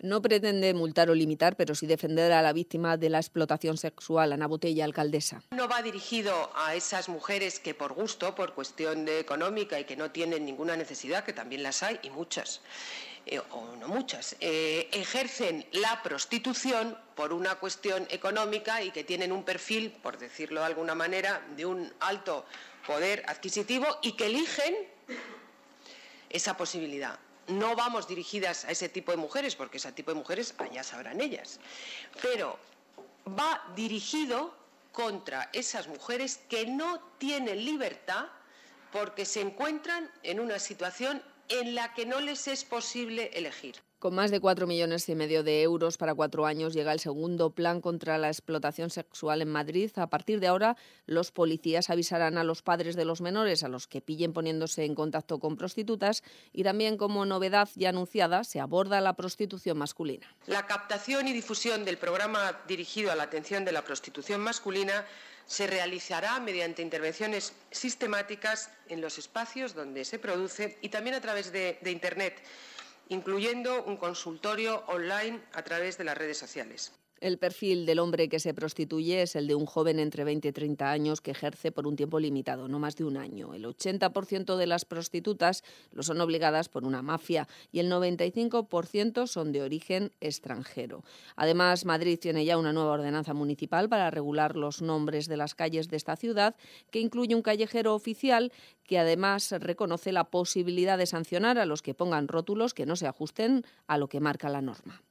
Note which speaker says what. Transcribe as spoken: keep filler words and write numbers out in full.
Speaker 1: No pretende multar o limitar, pero sí defender a la víctima de la explotación sexual. Ana Botella, alcaldesa.
Speaker 2: No va dirigido a esas mujeres que por gusto, por cuestión de económica y que no tienen ninguna necesidad, que también las hay y muchas, eh, o no muchas, eh, ejercen la prostitución por una cuestión económica y que tienen un perfil, por decirlo de alguna manera, de un alto poder adquisitivo y que eligen esa posibilidad. No vamos dirigidas a ese tipo de mujeres, porque ese tipo de mujeres allá sabrán ellas, pero va dirigido contra esas mujeres que no tienen libertad porque se encuentran en una situación en la que no les es posible elegir.
Speaker 1: Con más de cuatro millones y medio de euros para cuatro años llega el segundo plan contra la explotación sexual en Madrid. A partir de ahora, los policías avisarán a los padres de los menores a los que pillen poniéndose en contacto con prostitutas y también, como novedad ya anunciada, se aborda la prostitución masculina.
Speaker 2: La captación y difusión del programa dirigido a la atención de la prostitución masculina se realizará mediante intervenciones sistemáticas en los espacios donde se produce y también a través de, de Internet, incluyendo un consultorio online a través de las redes sociales.
Speaker 1: El perfil del hombre que se prostituye es el de un joven entre veinte y treinta años que ejerce por un tiempo limitado, no más de un año. El ochenta por ciento de las prostitutas lo son obligadas por una mafia y el noventa y cinco por ciento son de origen extranjero. Además, Madrid tiene ya una nueva ordenanza municipal para regular los nombres de las calles de esta ciudad, que incluye un callejero oficial que además reconoce la posibilidad de sancionar a los que pongan rótulos que no se ajusten a lo que marca la norma.